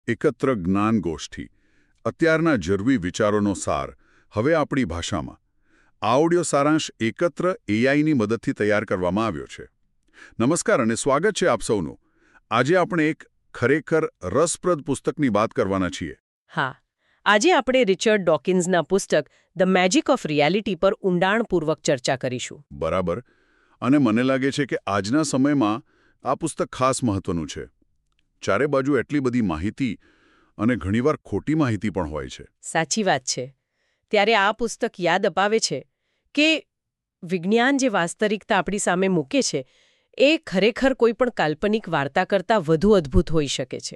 એકત્ર જ્ઞાન ગોષ્ઠી અત્યારના જરૂરી વિચારોનો સાર હવે આપણી ભાષામાં આ ઓડિયો સારાંશ એકત્ર એઆઈની મદદથી તૈયાર કરવામાં આવ્યો છે. નમસ્કાર અને સ્વાગત છે આપ સૌનું. આજે આપણે એક ખરેખર રસપ્રદ પુસ્તકની વાત કરવાના છીએ. હા, આજે આપણે રિચર્ડ ડોકિન્સના પુસ્તક ધ મેજિક ઓફ રિયાલિટી પર ઊંડાણપૂર્વક ચર્ચા કરીશું. બરાબર. અને મને લાગે છે કે આજના સમયમાં આ પુસ્તક ખાસ મહત્વનું છે. ચારે બાજુ એટલી બધી માહિતી અને ઘણીવાર ખોટી માહિતી પણ હોય છે. સાચી વાત છે. ત્યારે આ પુસ્તક યાદ અપાવે છે કે વિજ્ઞાન જે વાસ્તવિકતા આપણી સામે મૂકે છે એ ખરેખર કોઈ પણ કાલ્પનિક વાર્તા કરતાં વધુ અદ્ભુત હોઈ શકે છે.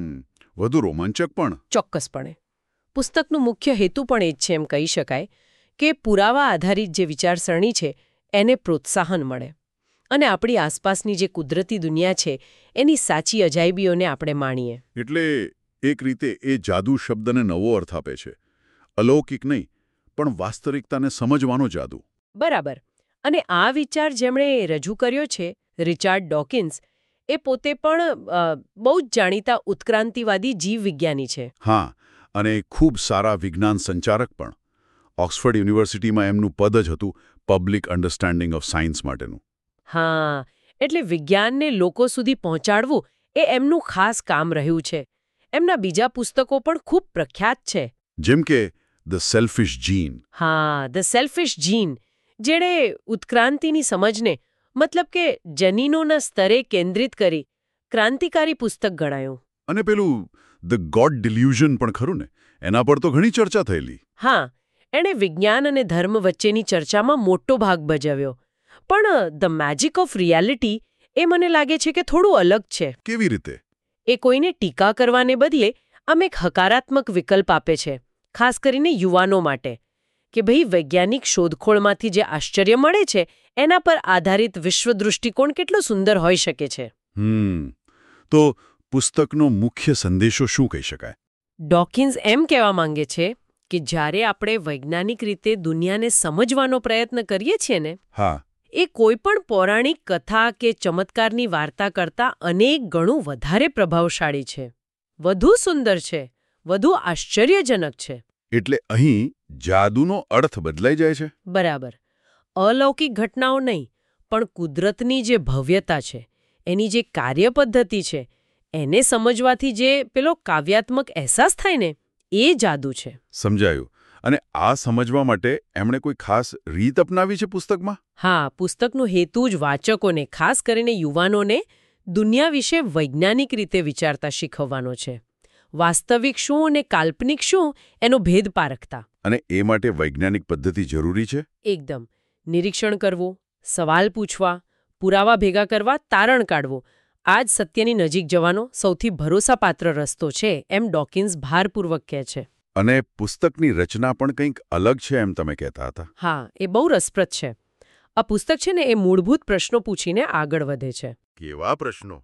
વધુ રોમાંચક પણ. ચોક્કસપણે. પુસ્તકનું મુખ્ય હેતુ પણ એ જ છે એમ કહી શકાય કે પુરાવા આધારિત જે વિચારસરણી છે એને પ્રોત્સાહન મળે અને આપણી આસપાસની જે કુદરતી દુનિયા છે એની સાચી અજાયબીઓને આપણે માણીએ. એટલે એક રીતે એ જાદુ શબ્દને નવો અર્થ આપે છે. અલૌકિક નહીં, પણ વાસ્તવિકતાને સમજવાનો જાદુ. બરાબર. અને આ વિચાર જેમણે રજૂ કર્યો છે, રિચાર્ડ ડોકિન્સ, એ પોતે પણ બહુ જ જાણીતા ઉત્ક્રાંતિવાદી જીવવિજ્ઞાની છે. હા, અને ખૂબ સારા વિજ્ઞાન સંચારક પણ. ઓક્સફર્ડ યુનિવર્સિટીમાં એમનું પદ જ હતું પબ્લિક અન્ડરસ્ટેન્ડિંગ ઓફ સાયન્સ માટેનું. હા, એટલે વિજ્ઞાનને લોકો સુધી પહોંચાડવું એ એમનું ખાસ કામ રહ્યું છે. એમના બીજા પુસ્તકો પણ ખૂબ પ્રખ્યાત છે. જેમ કે ધ સેલ્ફિશ જીન. હા, ધ સેલ્ફિશ જીન, જેણે ઉત્ક્રાંતિની સમજને મતલબ કે જનીનોના સ્તરે કેન્દ્રિત કરી ક્રાંતિકારી પુસ્તક ગણાયું. અને પેલું ધ ગોડ ડિલ્યુઝન પણ ખરું ને? એના પર તો ઘણી ચર્ચા થયેલી. હા, એણે વિજ્ઞાન અને ધર્મ વચ્ચેની ચર્ચામાં મોટો ભાગ ભજવ્યો. પણ ધ મેજિક ઓફ રિયાલિટી એ મને લાગે છે કે થોડું અલગ છે. કેવી રીતે? એ કોઈને ટીકા કરવાને બદલે આમ એક હકારાત્મક વિકલ્પ આપે છે, ખાસ કરીને યુવાનો માટે, કે ભાઈ વૈજ્ઞાનિક શોધખોળમાંથી જે આશ્ચર્ય મળે છે એના પર આધારિત વિશ્વ દૃષ્ટિકોણ કેટલો સુંદર હોઈ શકે છે. તો પુસ્તકનો મુખ્ય સંદેશો શું કહી શકાય? ડોકિન્સ એમ કહેવા માંગે છે કે જ્યારે આપણે વૈજ્ઞાનિક રીતે દુનિયાને સમજવાનો પ્રયત્ન કરીએ છીએ ને, હા, એ કોઈ પણ પૌરાણિક કથા કે ચમત્કારની વાર્તા કરતાં અનેક ગણું વધારે પ્રભાવશાળી છે, વધુ સુંદર છે, વધુ આશ્ચર્યજનક છે. એટલે અહીં જાદુનો અર્થ બદલાઈ જાય છે. બરાબર. અલૌકિક ઘટનાઓ નહીં, પણ કુદરતની જે ભવ્યતા છે, એની જે કાર્યપદ્ધતિ છે, એને સમજવાથી જે પેલો કાવ્યાત્મક અહેસાસ થાય ને, એ જાદુ છે. સમજાયું. અને આ સમજવા માટે એમણે કોઈ ખાસ રીત અપનાવી છે પુસ્તકમાં? હા, પુસ્તકનો હેતુ જ વાચકોને, ખાસ કરીને યુવાનોને, દુનિયા વિશે વૈજ્ઞાનિક રીતે વિચારતા શીખવવાનો છે. વાસ્તવિક શું અને કાલ્પનિક શું એનો ભેદ પારખતા. અને એ માટે વૈજ્ઞાનિક પદ્ધતિ જરૂરી છે? એકદમ. નિરીક્ષણ કરવું, સવાલ પૂછવા, પુરાવા ભેગા કરવા, તારણ કાઢવું, આ જ સત્યની નજીક જવાનો સૌથી ભરોસાપાત્ર રસ્તો છે, એમ ડોકિન્સ ભારપૂર્વક કહે છે. અને પુસ્તકની રચના પણ કંઈક અલગ છે એમ તમે કહેતા હતા. હા, એ બહુ રસપ્રદ છે. આ પુસ્તક છે ને એ મૂળભૂત પ્રશ્નો પૂછીને આગળ વધે છે. કેવા પ્રશ્નો?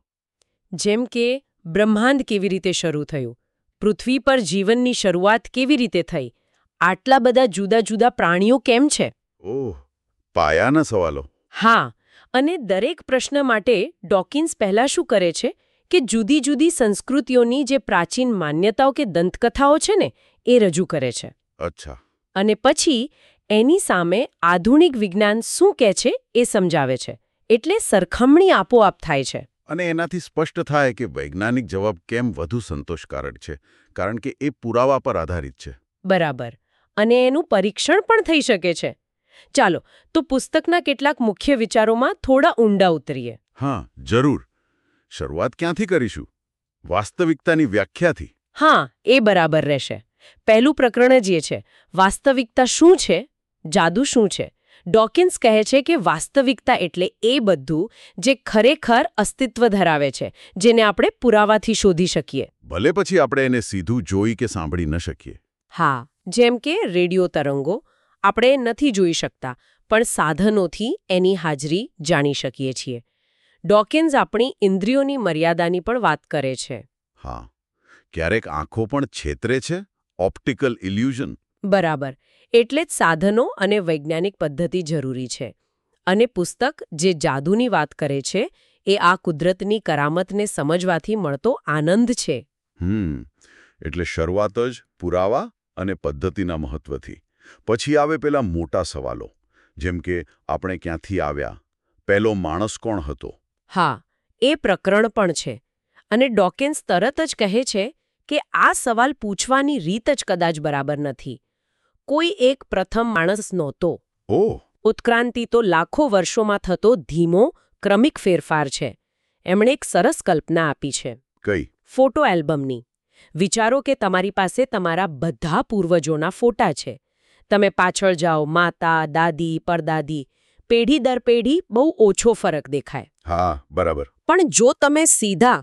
જેમ કે બ્રહ્માંડ કેવી રીતે શરૂ થયું, પૃથ્વી પર જીવનની શરૂઆત કેવી રીતે થઈ, આટલા બધા જુદા જુદા પ્રાણીઓ કેમ છે? ઓહ, પાયાના સવાલો. હા, અને દરેક પ્રશ્ન માટે ડોકિન્સ પહેલા શું કરે છે કે જુદી જુદી સંસ્કૃતિઓની જે પ્રાચીન માન્યતાઓ કે દંતકથાઓ છે ને એ રજૂ કરે છે. અચ્છા. અને પછી એની સામે આધુનિક વિજ્ઞાન શું કહે છે એ સમજાવે છે. એટલે સરખામણી આપોઆપ થાય છે. અને એનાથી સ્પષ્ટ થાય કે વૈજ્ઞાનિક જવાબ કેમ વધુ સંતોષકારક છે, કારણ કે એ પુરાવા પર આધારિત છે. બરાબર. અને એનું પરીક્ષણ પણ થઈ શકે છે. ચાલો તો પુસ્તકના કેટલાક મુખ્ય વિચારોમાં થોડા ઊંડા ઉતરીએ. હા, જરૂર. શરૂઆત ક્યાંથી કરીશું? વાસ્તવિકતાની વ્યાખ્યાથી. હા, એ બરાબર રહેશે. પહેલું પ્રકરણ જ એ છે, વાસ્તવિકતા શું છે, જાદુ શું છે. ડોકિન્સ કહે છે કે વાસ્તવિકતા એટલે એ બધું જે ખરેખર અસ્તિત્વ ધરાવે છે, જેને આપણે પુરાવાથી શોધી શકીએ. ભલે પછી આપણે એને સીધું જોઈ કે સાંભળી ન શકીએ. હા, જેમ કે રેડિયો તરંગો આપણે નથી જોઈ શકતા, પણ સાધનોથી એની હાજરી જાણી શકીએ છીએ. ડોકિન્સ આપણી ઇન્દ્રિયોની મર્યાદાની પણ વાત કરે છે. હા, ક્યારેક આંખો પણ છેતરે છે. Optical illusion. બરાબર. એટલે જ સાધનો અને વૈજ્ઞાનિક પદ્ધતિ જરૂરી છે. અને પુસ્તક જે જાદુની વાત કરે છે એ આ કુદરતની કરામતને સમજવાથી મળતો આનંદ છે. એટલે શરૂઆત જ પુરાવા અને પદ્ધતિના મહત્વથી. પછી આવે પેલા મોટા સવાલો, જેમ કે આપણે ક્યાંથી આવ્યા, પહેલો માણસ કોણ હતો? હા, એ પ્રકરણ પણ છે. અને ડોકિન્સ તરત જ કહે છે કે આ સવાલ પૂછવાની રીત જ કદાચ બરાબર નથી. કોઈ એક પ્રથમ માણસ નહોતો. ઓહ! ઉત્ક્રાંતિ તો લાખો વર્ષોમાં થતો ધીમો, ક્રમિક ફેરફાર છે. એમણે એક સરસ કલ્પના આપી છે. કઈ? ફોટો એલ્બમની. વિચારો કે તમારી પાસે તમારા બધા પૂર્વજોના ફોટા છે. તમે પાછળ જાઓ, માતા, દાદી, પરદાદી, પેઢી દર પેઢી બહુ ઓછો ફરક દેખાય. હા, બરાબર. પણ જો તમે સીધા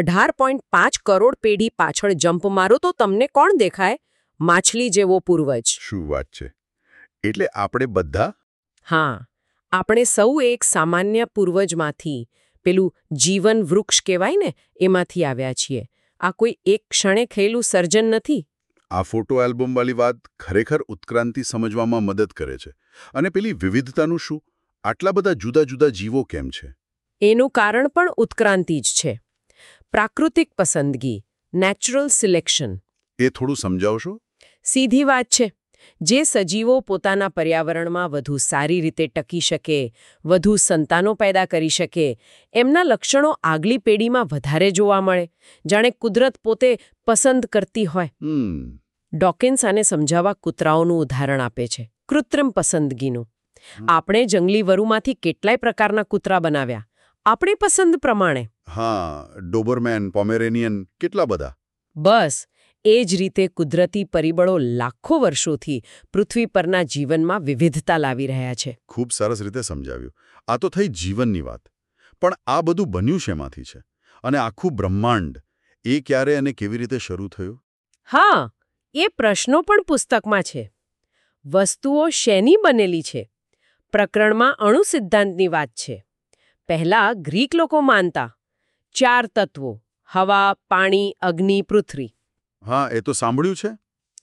18.5 કરોડ પેઢી પાછળ જમ્પ મારો તો તમને કોણ દેખાય? માછલી જેવો પૂર્વજ. શું વાત છે! એટલે આપણે બધા? હા, આપણે સૌ એક સામાન્ય પૂર્વજમાંથી, પેલું જીવન વૃક્ષ કહેવાય ને, એમાંથી આવ્યા છીએ. આ કોઈ એક ક્ષણે થયેલું સર્જન નથી. આ ફોટો આલ્બમવાળી વાત ખરેખર ઉત્ક્રાંતિ સમજવામાં મદદ કરે છે. અને પેલી વિવિધતાનું શું? આટલા બધા જુદા જુદા જીવો કેમ છે? એનું કારણ પણ ઉત્ક્રાંતિ જ છે. પ્રાકૃતિક પસંદગી, નેચરલ સિલેક્શન. એ થોડું સમજાવશો? સીધી વાત છે. જે સજીવો પોતાના પર્યાવરણમાં વધુ સારી રીતે ટકી શકે, વધુ સંતાનો પેદા કરી શકે, એમના લક્ષણો આગલી પેઢીમાં વધારે જોવા મળે, જાણે કુદરત પોતે પસંદ કરતી હોય. ડોકિન્સ આને સમજાવવા કૂતરાઓનું ઉદાહરણ આપે છે, કૃત્રિમ પસંદગીનું. આપણે જંગલી વરુમાંથી કેટલાય પ્રકારના કૂતરા બનાવ્યા, આપણી પસંદ પ્રમાણે. હા, ડોબરમેન, પોમેરેનિયન, કેટલા બધા. બસ એ જ રીતે કુદરતી પરિબળો લાખો વર્ષોથી પૃથ્વી પરના જીવનમાં વિવિધતા લાવી રહ્યા છે. ખૂબ સરસ રીતે સમજાવ્યું. આ તો થઈ જીવનની વાત. પણ આ બધું બન્યું શેમાંથી છે? અને આખું બ્રહ્માંડ, એ ક્યારે અને કેવી રીતે શરૂ થયું? હા, એ પ્રશ્નો પણ પુસ્તકમાં છે. વસ્તુઓ શેની બનેલી છે? પ્રકરણમાં અણુ સિદ્ધાંતની વાત છે. પહેલા ગ્રીક લોકો માનતા 4 તત્વો: હવા, પાણી, અગ્નિ, પૃથ્વી. હા, એ તો સાંભળ્યું છે.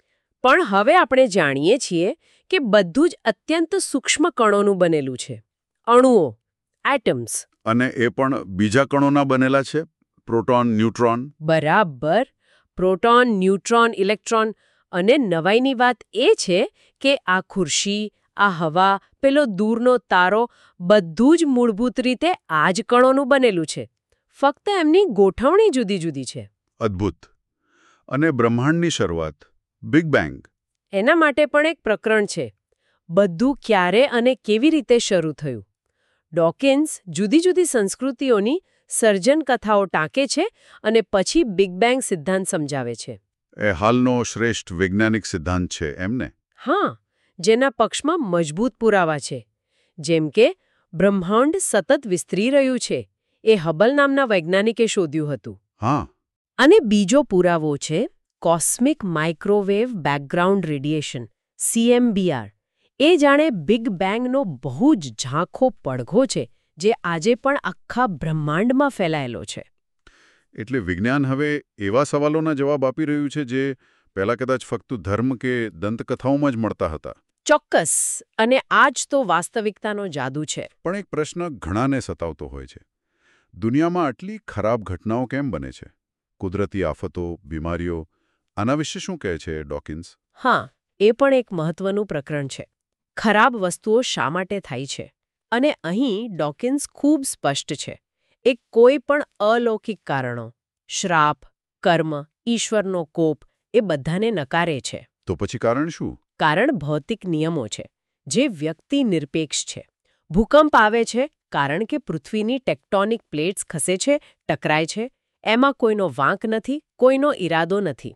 પણ હવે આપણે જાણીએ છીએ કે બધું જ અત્યંત સૂક્ષ્મ કણોનું બનેલું છે. અણુઓ, એટમ્સ. અને એ પણ બીજા કણોના બનેલા છે? Proton, neutron. બરાબર. Proton, neutron, electron. અને નવાઈની વાત એ છે કે આ ખુરશી, આ હવા, પેલો દૂરનો તારો, બધું જ મૂળભૂત રીતે આ જ કણોનું બનેલું છે. ફક્ત એમની ગોઠવણી જુદી જુદી છે. અદ્ભુત. અને બ્રહ્માંડની શરૂઆત, બિગ બેંગ. એના માટે પણ એક પ્રકરણ છે. બધું ક્યારે અને કેવી રીતે શરૂ થયું. ડોકિન્સ જુદી જુદી સંસ્કૃતિઓની સર્જન કથાઓ ટાંકે છે અને પછી બિગ બેંગ સિદ્ધાંત સમજાવે છે. એ હાલનો શ્રેષ્ઠ વૈજ્ઞાનિક સિદ્ધાંત છે એમને? હા, જેના પક્ષમાં મજબૂત પુરાવા છે. જેમ કે બ્રહ્માંડ સતત વિસ્તરી રહ્યું છે. એ હબલ નામના વૈજ્ઞાનિકે શોધ્યું હતું. હા. અને બીજો પુરાવો છે cosmic microwave background radiation, CMBR. એ જાણે બિગ બેંગનો બહુ જ ઝાંખો પડઘો છે, જે આજે પણ આખા બ્રહ્માંડમાં ફેલાયેલો છે. એટલે વિજ્ઞાન હવે એવા સવાલોના જવાબ આપી રહ્યું છે જે પહેલા કદાચ ફક્ત ધર્મ કે દંતકથાઓમાં જ મળતા હતા. ચોક્કસ. અને આ જ તો વાસ્તવિકતાનો જાદુ છે. પણ એક પ્રશ્ન ઘણાને સતાવતો હોય છે. દુનિયામાં આટલી ખરાબ ઘટનાઓ કેમ બને છે? કુદરતી આફતો, બીમારીઓ, આના વિશે શું કહે છે ડોકિન્સ? હા, એ પણ એક મહત્વનું પ્રકરણ છે. ખરાબ વસ્તુઓ શા માટે થાય છે? અને અહીં ડોકિન્સ ખૂબ સ્પષ્ટ છે. એ કોઈ પણ અલૌકિક કારણો, શ્રાપ, કર્મ, ઈશ્વરનો કોપ, એ બધાને નકારે છે. તો પછી કારણ શું? કારણ ભૌતિક નિયમો છે, જે વ્યક્તિ નિરપેક્ષ છે. ભૂકંપ આવે છે કારણ કે પૃથ્વીની ટેક્ટોનિક પ્લેટ્સ ખસે છે, ટકરાય છે. એમાં કોઈનો વાંક નથી, કોઈનો ઈરાદો નથી.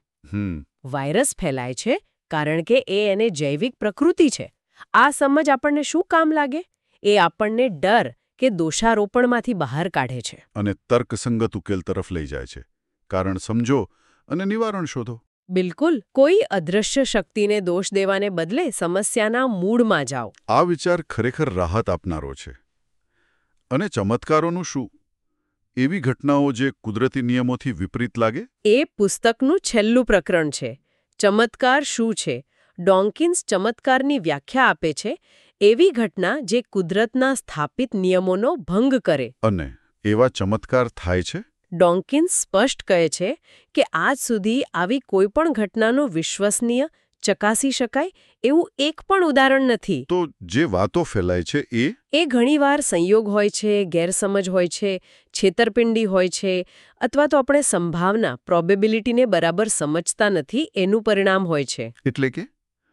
વાયરસ ફેલાય છે કારણ કે એને જૈવિક પ્રકૃતિ છે. આ સમજ આપણને શું કામ લાગે? એ આપણને ડર કે દોષારોપણમાંથી બહાર કાઢે છે. અને તર્કસંગત ઉકેલ તરફ લઈ જાય છે. કારણ સમજો અને નિવારણ શોધો. બિલકુલ. કોઈ અદૃશ્ય શક્તિને દોષ દેવાને બદલે સમસ્યાના મૂળમાં જાઓ. આ વિચાર ખરેખર રાહત આપનારો છે. અને ચમત્કારોનું શું? એવી ઘટનાઓ જે કુદરતી નિયમોથી વિપરીત લાગે? એ પુસ્તકનું છેલ્લું પ્રકરણ છે. ચમત્કાર શું છે? ડોકિન્સ ચમત્કારની વ્યાખ્યા આપે છે. એવી ઘટના જે કુદરતના સ્થાપિત નિયમોનો ભંગ કરે. અને એવા ચમત્કાર થાય છે? ડોકિન્સ સ્પષ્ટ કહે છે કે આજ સુધી આવી કોઈ પણ ઘટનાનો વિશ્વસનીય ચકાસી શકાય એવું એક પણ ઉદાહરણ નથી. તો જે વાતો ફેલાય છે એ ઘણીવાર સંયોગ હોય છે, ગેરસમજ હોય છે, છેતરપિંડી હોય છે, અથવા તો આપણે સંભાવના પ્રોબેબિલિટીને બરાબર સમજતા નથી એનું પરિણામ હોય છે. એટલે કે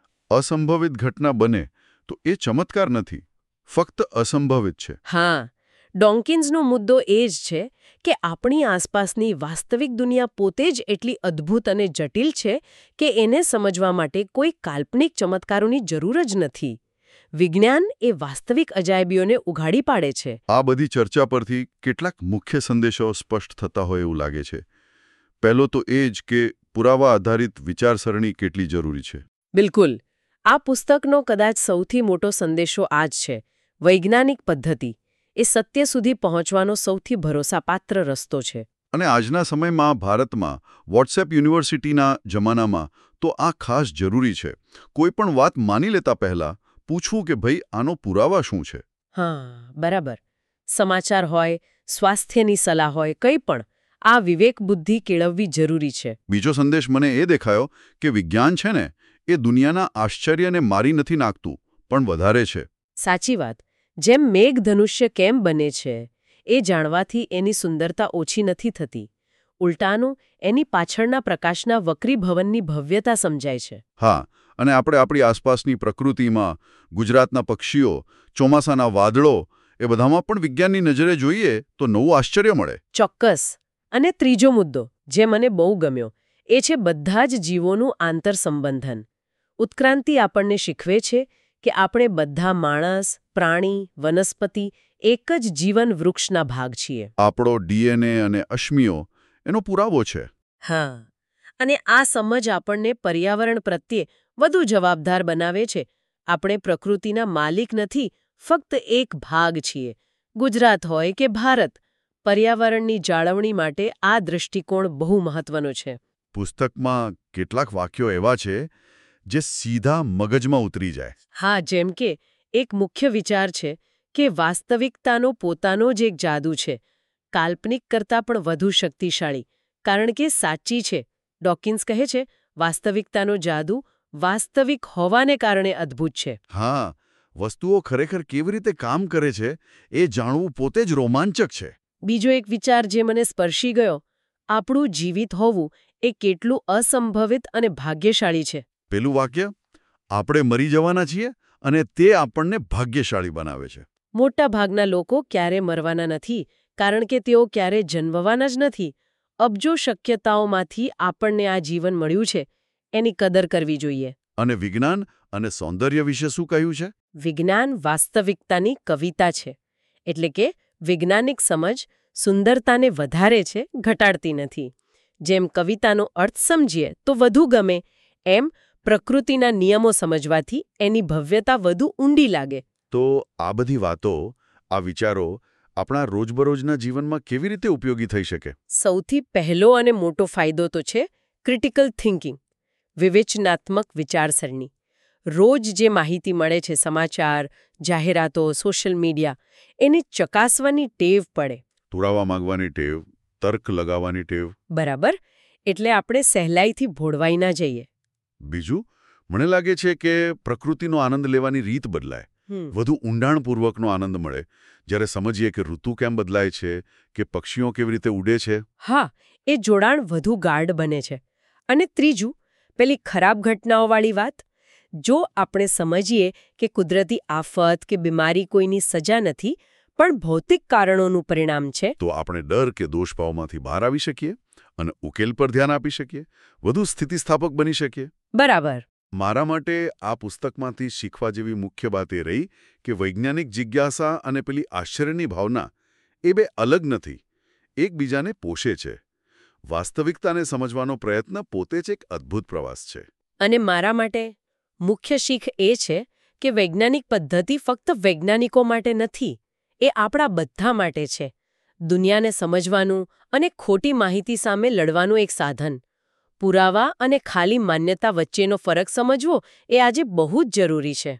અસંભવિત ઘટના બને તો એ ચમત્કાર નથી, ફક્ત અસંભવિત છે. હા, ડોકિન્સનો મુદ્દો એ જ છે કે આપણી આસપાસની વાસ્તવિક દુનિયા પોતે જ એટલી અદ્ભુત અને જટિલ છે કે એને સમજવા માટે કોઈ કાલ્પનિક ચમત્કારોની જરૂર જ નથી. વિજ્ઞાન એ વાસ્તવિક અજાયબીઓને ઉઘાડી પાડે છે. આ બધી ચર્ચા પરથી કેટલાક મુખ્ય સંદેશો સ્પષ્ટ થતા હોય એવું લાગે છે. પહેલો તો એ જ કે પુરાવા આધારિત વિચારસરણી કેટલી જરૂરી છે. બિલકુલ. આ પુસ્તકનો કદાચ સૌથી મોટો સંદેશો આ જ છે. વૈજ્ઞાનિક પદ્ધતિ એ સત્ય સુધી પહોંચવાનો સૌથી ભરોસાપાત્ર રસ્તો છે. અને આજના સમયમાં ભારતમાં વોટ્સએપ યુનિવર્સિટીના જમાનામાં તો આ ખાસ જરૂરી છે. કોઈ પણ વાત માની લેતા પહેલા પૂછવું કે ભાઈ આનો પુરાવા શું છે. હા, બરાબર. સમાચાર હોય, સ્વાસ્થ્યની સલાહ હોય, કંઈ પણ આ વિવેક બુદ્ધિ કેળવવી જરૂરી છે. બીજો સંદેશ મને એ દેખાયો કે વિજ્ઞાન છે ને એ દુનિયાના આશ્ચર્યને મારી નથી નાખતું, પણ વધારે છે. સાચી વાત. જેમ મેઘધનુષ્ય કેમ બને છે એ જાણવાથી એની સુંદરતા ઓછી નથી થતી. ઉલટાનું એની પાછળના પ્રકાશના વક્રીભવનની ભવ્યતા સમજાય છે. હા, અને આપણે આપણી આસપાસની પ્રકૃતિમાં ગુજરાતના પક્ષીઓ, ચોમાસાના વાદળો એ બધામાં પણ વિજ્ઞાનની નજરે જોઈએ તો નવું આશ્ચર્ય મળે. ચોક્કસ. અને ત્રીજો મુદ્દો જે મને બહુ ગમ્યો એ છે બધા જ જીવોનું આંતરસંબંધન. ઉત્ક્રાંતિ આપણને શીખવે છે કે આપણે બધા માણસ, પ્રાણી, વનસ્પતિ એક જ જીવન વૃક્ષના ભાગ છીએ. આપણો ડીએનએ અને અશ્મિઓ એનો પુરાવો છે. હા, અને આ સમજ આપણને પર્યાવરણ પ્રત્યે વધુ જવાબદાર બનાવે છે. આપણે પ્રકૃતિના માલિક નથી, ફક્ત એક ભાગ છીએ. ગુજરાત હોય કે ભારત, પર્યાવરણની જાળવણી માટે આ દૃષ્ટિકોણ બહુ મહત્વનો છે. પુસ્તકમાં કેટલાક વાક્યો એવા છે જે સીધા મગજમાં ઉતરી જાય. હા, જેમ કે એક મુખ્ય વિચાર છે કે વાસ્તવિકતાનો પોતાનો જ એક જાદુ છે, કાલ્પનિક કરતાં પણ વધુ શક્તિશાળી, કારણ કે સાચી છે. ડોકિન્સ કહે છે વાસ્તવિકતાનો જાદુ વાસ્તવિક હોવાને કારણે અદ્ભુત છે. હા, વસ્તુઓ ખરેખર કેવી રીતે કામ કરે છે એ જાણવું પોતે જ રોમાંચક છે. બીજો એક વિચાર જે મને સ્પર્શી ગયો, આપણું જીવિત હોવું એ કેટલું અસંભવિત અને ભાગ્યશાળી છે. પેલું વાક્ય, આપણે મરી જવાના છીએ અને તે આપણને ભાગ્યશાળી બનાવે છે. મોટા ભાગના લોકો ક્યારે મરવાના નથી, કારણ કે તેઓ ક્યારે જન્મવાના જ નથી. અબજો શક્યતાઓમાંથી આપણને આ જીવન મળ્યું છે, એની કદર કરવી જોઈએ. અને વિજ્ઞાન અને સૌંદર્ય વિશે શું કહ્યું છે? વિજ્ઞાન વાસ્તવિકતાની કવિતા છે. એટલે કે વૈજ્ઞાનિક સમજ સુંદરતાને વધારે છે, ઘટાડતી નથી. જેમ કવિતાનો અર્થ સમજીએ તો વધુ ગમે, એમ પ્રકૃતિના નિયમો સમજવાથી એની ભવ્યતા વધુ ઊંડી લાગે. તો આ બધી વાતો, આ વિચારો આપણા રોજબરોજના જીવનમાં કેવી રીતે ઉપયોગી થઈ શકે? સૌથી પહેલો અને મોટો ફાયદો તો છે ક્રિટિકલ થિંકિંગ, વિવેચનાત્મક વિચારસરણી. રોજ જે માહિતી મળે છે, સમાચાર, જાહેરાતો, સોશિયલ મીડિયા, એને ચકાસવાની ટેવ પડે. પુરાવા માંગવાની ટેવ, તર્ક લગાવવાની ટેવ. બરાબર. એટલે આપણે સહેલાઈથી ભોળવાઈ ના જઈએ. બીજું, મને લાગે છે કે પ્રકૃતિનો આનંદ લેવાની રીત બદલાય. વધુ ઊંડાણપૂર્વકનો આનંદ મળે જ્યારે સમજીએ કે ઋતુ કેમ બદલાય છે, કે પક્ષીઓ કેવી રીતે ઉડે છે. હા, એ જોડાણ વધુ ગાઢ બને છે. અને ત્રીજું, પેલી ખરાબ ઘટનાઓવાળી વાત. જો આપણે સમજીએ કે કુદરતી આફત કે બીમારી કોઈની સજા નથી, પણ ભૌતિક કારણોનું પરિણામ છે, તો આપણે ડર કે દોષભાવમાંથી બહાર આવી શકીએ અને ઉકેલ પર ધ્યાન આપી શકીએ, વધુ સ્થિતિસ્થાપક બની શકીએ. બરાબર. મારા માટે આ પુસ્તકમાંથી શીખવા જેવી મુખ્ય વાત એ રહી કે વૈજ્ઞાનિક જિજ્ઞાસા અને પેલી આશ્ચર્યની ભાવના એ બે અલગ નથી, એકબીજાને પોષે છે. વાસ્તવિકતાને સમજવાનો પ્રયત્ન પોતે જ એક અદ્ભુત પ્રવાસ છે. અને મારા માટે મુખ્ય શીખ એ છે કે વૈજ્ઞાનિક પદ્ધતિ ફક્ત વૈજ્ઞાનિકો માટે નથી, એ આપણા બધા માટે છે. દુનિયાને સમજવાનું અને ખોટી માહિતી સામે લડવાનું એક સાધન. પુરાવા અને ખાલી માન્યતા વચ્ચેનો ફરક સમજવો એ આજે બહુ જ જરૂરી છે.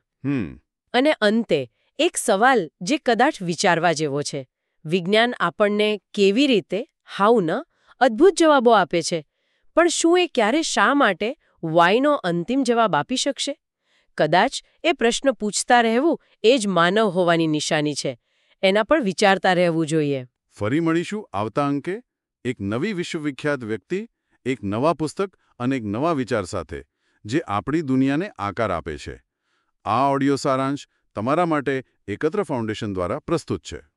અને અંતે એક સવાલ જે કદાચ વિચારવા જેવો છે. વિજ્ઞાન આપણને કેવી રીતે હાઉ ન અદ્ભુત જવાબો આપે છે. પણ શું એ ક્યારે શા માટે વાયનો અંતિમ જવાબ આપી શકશે? કદાચ એ પ્રશ્ન પૂછતા રહેવું એ જ માનવ હોવાની નિશાની છે. એના પર વિચારતા રહેવું જોઈએ. ફરી મળીશું આવતા અંકે એક નવી વિશ્વવિખ્યાત વ્યક્તિ, એક નવા પુસ્તક અને એક નવા વિચાર સાથે, જે આપણી દુનિયાને આકાર આપે છે. આ ઓડિયો સારાંશ તમારા માટે એકત્ર ફાઉન્ડેશન દ્વારા પ્રસ્તુત છે.